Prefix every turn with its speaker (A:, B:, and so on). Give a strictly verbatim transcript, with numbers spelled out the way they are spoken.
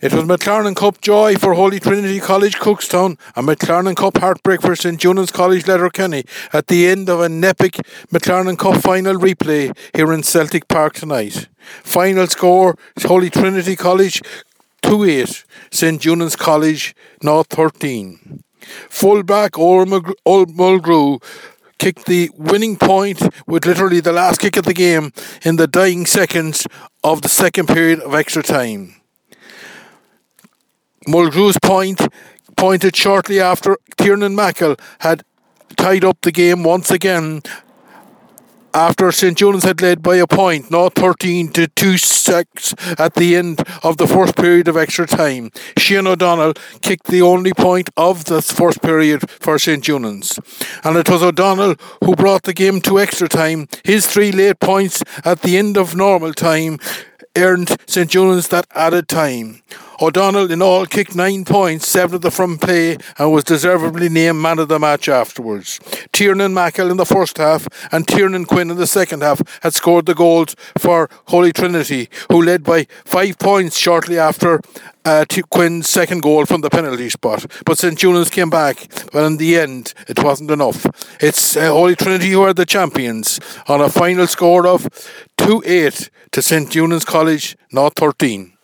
A: It was McLaren Cup joy for Holy Trinity College Cookstown and McLaren Cup heartbreak for St Junan's College Letterkenny at the end of an epic McLaren Cup final replay here in Celtic Park tonight. Final score, Holy Trinity College two eight, St Junan's College North thirteen. Fullback Ol Mulgrew kicked the winning point with literally the last kick of the game in the dying seconds of the second period of extra time. Mulgrew's point pointed shortly after Tiernan Mackle had tied up the game once again after St Junan's had led by a point, not thirteen to two six at the end of the first period of extra time. Shane O'Donnell kicked the only point of the first period for St Junan's. And it was O'Donnell who brought the game to extra time. His three late points at the end of normal time earned St Junan's that added time. O'Donnell in all kicked nine points, seven of them from play, and was deservedly named man of the match afterwards. Tiernan Mackle in the first half and Tiernan Quinn in the second half had scored the goals for Holy Trinity, who led by five points shortly after uh, T- Quinn's second goal from the penalty spot. But St Junan's came back, but in the end it wasn't enough. It's uh, Holy Trinity who are the champions on a final score of two eight to St Junan's College North thirteen.